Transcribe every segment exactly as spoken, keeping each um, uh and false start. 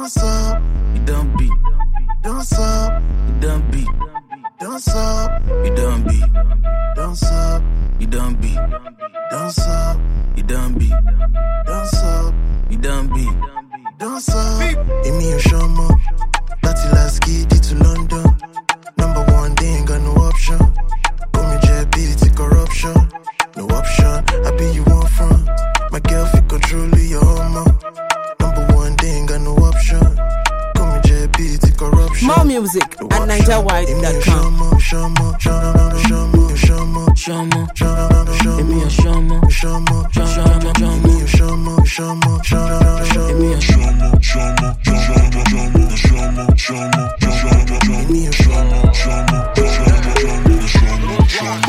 Danse up, we done beat. Danse up, we done beat. Danse up, we done beat. Danse up, we done beat. Danse up, we done beat. Danse up, we done beat. Danse up, give me a shama. That's the last key to London. Number one, they ain't got no option. Call me J B, it's corruption. No option, I be you one front. My girl fit control your homo. Number one, they ain't got no option. Call me J B, it's corruption. More music no at niger white dot com. Shama, shama, shama, shama, shama, shama, shama, give me a shama, shama, shama, shama, give me a shama, shama, shama, give me a shama, shama, shama, shama, shama, shama, shama, give me a shama, shama, shama, shama,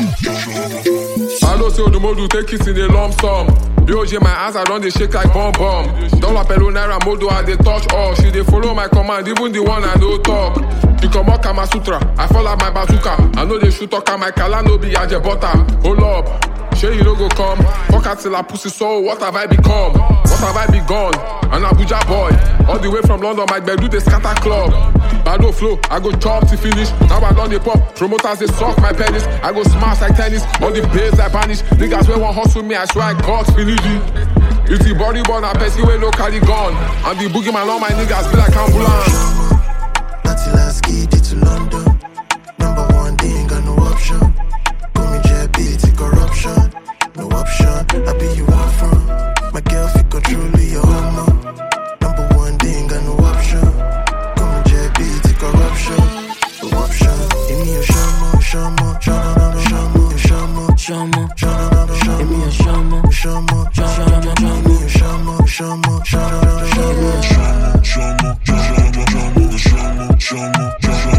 shama. I know say the modu take it in a lump sum. B O J my ass I don't they shake like bomb bomb. Dollar pelo naira modu I they touch all. She they follow my command even the one I no talk. You come out Kama Sutra, I fall out my bazooka. I know they shoot talk my kala no be aje butter. Hold up, sure you don't go come. Fuck out till I pussy so what have I become? What have I begun? An Abuja boy, all the way from London my bed do the scatter club. Bado flow, I go chop to finish. Now I done the pop, promoters they suck my penis. I go smash like tennis, all the bass I banish. Niggas wey want hustle me, I swear I got finish it. If the body born a person wey no carry gun, and the boogie man all my niggas be like ambulance. That's the last key to London. Number one, they ain't got no option. Call me J B, it's corruption. No option, I be you one front. My girl fit control your homo. Number one, they ain't got no option. Call me J B, it's corruption. No option, give me a shama, shama, shama, shama, shama, shama, shama, give me a shama, shama, shama, give me a shama, shama, shama, give me a shama, shama, shama, shama, shama,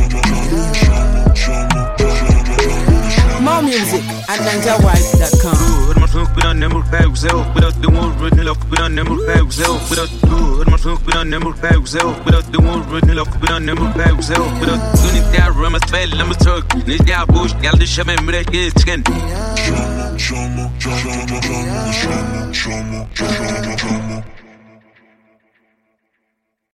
More music at niger white dot com. We done never pay zelf without the one written love. We done never pay zelf without the good. We done never pay zelf without the one written love. We done never pay zelf without the unit that room as well. Let me talk. Need that bush, gal the shaman, break his skin. shama, shama, shama, shama, shama, shama, shama, shama.